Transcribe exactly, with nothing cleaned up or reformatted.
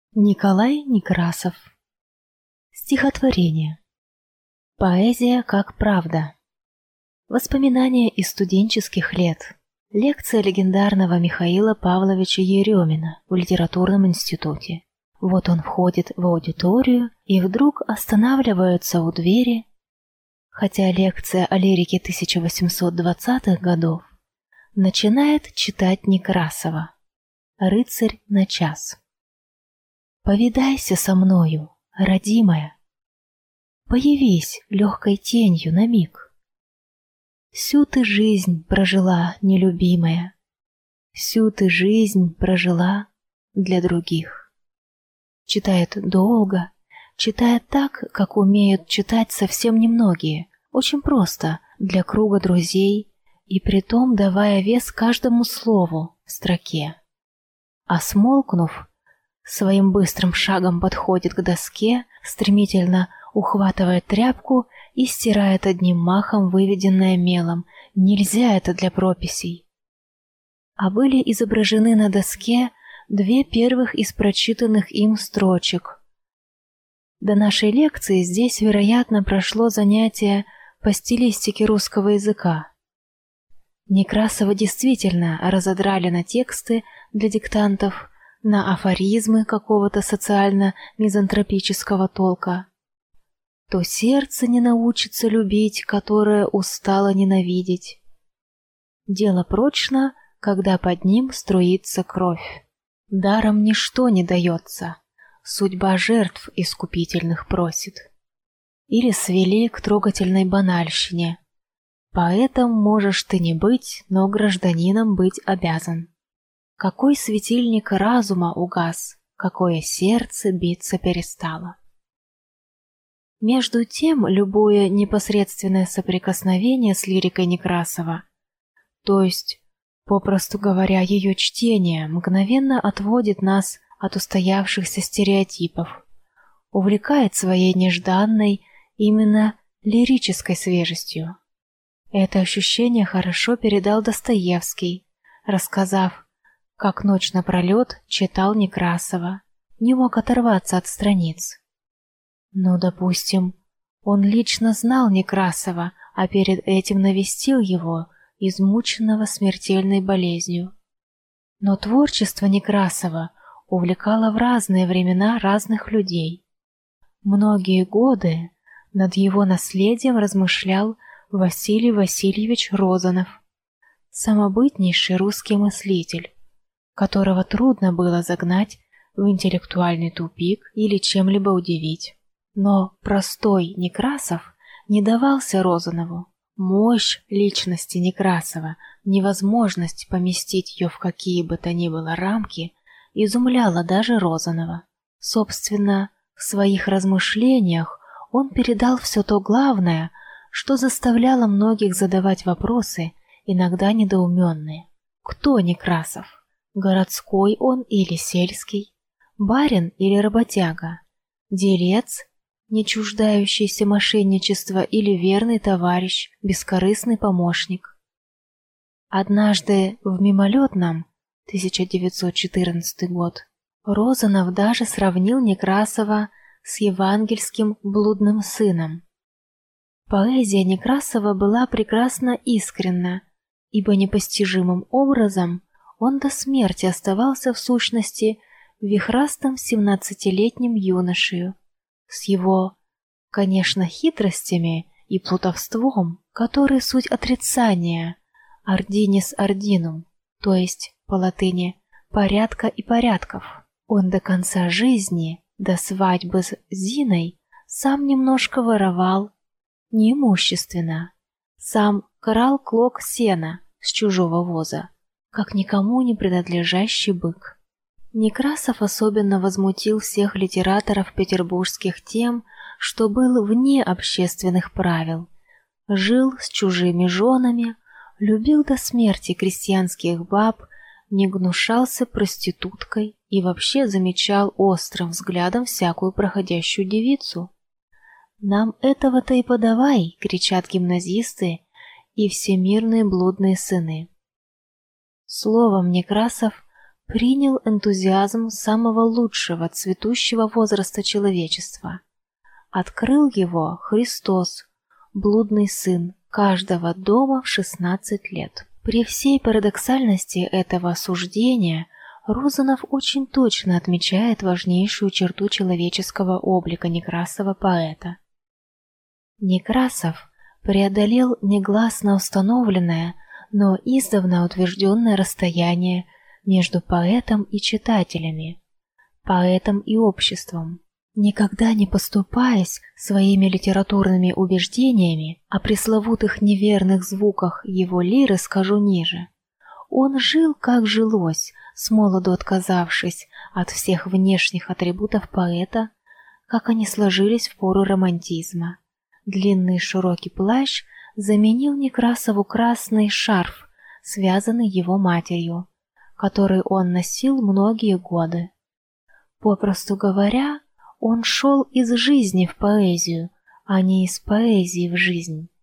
Николай Некрасов. Стихотворение. Поэзия как правда. Воспоминания из студенческих лет. Лекция легендарного Михаила Павловича Еремина в литературном институте. Вот он входит в аудиторию и вдруг останавливается у двери, хотя лекция о лирике тысяча восемьсот двадцатых годов, начинает читать Некрасова «Рыцарь на час». Повидайся со мною, родимая, появись легкой тенью на миг. Всю ты жизнь прожила, нелюбимая, всю ты жизнь прожила для других. Читает долго, читает так, как умеют читать совсем немногие, очень просто, для круга друзей, и притом давая вес каждому слову в строке. А смолкнув, своим быстрым шагом подходит к доске, стремительно ухватывает тряпку и стирает одним махом выведенное мелом. Нельзя это для прописей. А были изображены на доске две первых из прочитанных им строчек. До нашей лекции здесь, вероятно, прошло занятие по стилистике русского языка. Некрасова действительно разодрали на тексты для диктантов, на афоризмы какого-то социально-мизантропического толка. То сердце не научится любить, которое устало ненавидеть. Дело прочно, когда под ним струится кровь. Даром ничто не дается, судьба жертв искупительных просит. Или свели к трогательной банальщине. Поэтом можешь ты не быть, но гражданином быть обязан. Какой светильник разума угас, какое сердце биться перестало. Между тем, любое непосредственное соприкосновение с лирикой Некрасова, то есть, попросту говоря, ее чтение, мгновенно отводит нас от устоявшихся стереотипов, увлекает своей нежданной, именно лирической свежестью. Это ощущение хорошо передал Достоевский, рассказав, как ночь напролет читал Некрасова, не мог оторваться от страниц. Ну, допустим, он лично знал Некрасова, а перед этим навестил его, измученного смертельной болезнью. Но творчество Некрасова увлекало в разные времена разных людей. Многие годы над его наследием размышлял Василий Васильевич Розанов, самобытнейший русский мыслитель, которого трудно было загнать в интеллектуальный тупик или чем-либо удивить. Но простой Некрасов не давался Розанову. Мощь личности Некрасова, невозможность поместить ее в какие бы то ни было рамки, изумляла даже Розанова. Собственно, в своих размышлениях он передал все то главное, что заставляло многих задавать вопросы, иногда недоуменные. Кто Некрасов? Городской он или сельский? Барин или работяга? Делец, не чуждающийся мошенничества, или верный товарищ, бескорыстный помощник? Однажды в мимолетном тысяча девятьсот четырнадцатый год Розанов даже сравнил Некрасова с евангельским блудным сыном. Поэзия Некрасова была прекрасно искренна, ибо непостижимым образом он до смерти оставался в сущности вихрастым семнадцатилетним юношею, с его, конечно, хитростями и плутовством, которые суть отрицания «ординис ординум», то есть, по латыни, «порядка и порядков». Он до конца жизни, до свадьбы с Зиной, сам немножко воровал, неимущественно, сам крал клок сена с чужого воза, как никому не принадлежащий бык. Некрасов особенно возмутил всех литераторов петербургских тем, что был вне общественных правил, жил с чужими женами, любил до смерти крестьянских баб, не гнушался проституткой и вообще замечал острым взглядом всякую проходящую девицу. «Нам этого-то и подавай!» — кричат гимназисты и всемирные блудные сыны. Словом, Некрасов принял энтузиазм самого лучшего цветущего возраста человечества. Открыл его Христос, блудный сын каждого дома в шестнадцать лет. При всей парадоксальности этого суждения Розанов очень точно отмечает важнейшую черту человеческого облика Некрасова поэта. Некрасов преодолел негласно установленное, но издавна утвержденное расстояние между поэтом и читателями, поэтом и обществом, никогда не поступаясь своими литературными убеждениями о пресловутых неверных звуках его лиры, скажу ниже. Он жил, как жилось, смолоду отказавшись от всех внешних атрибутов поэта, как они сложились в пору романтизма. Длинный широкий плащ заменил Некрасову красный шарф, связанный его матерью, который он носил многие годы. Попросту говоря, он шел из жизни в поэзию, а не из поэзии в жизнь.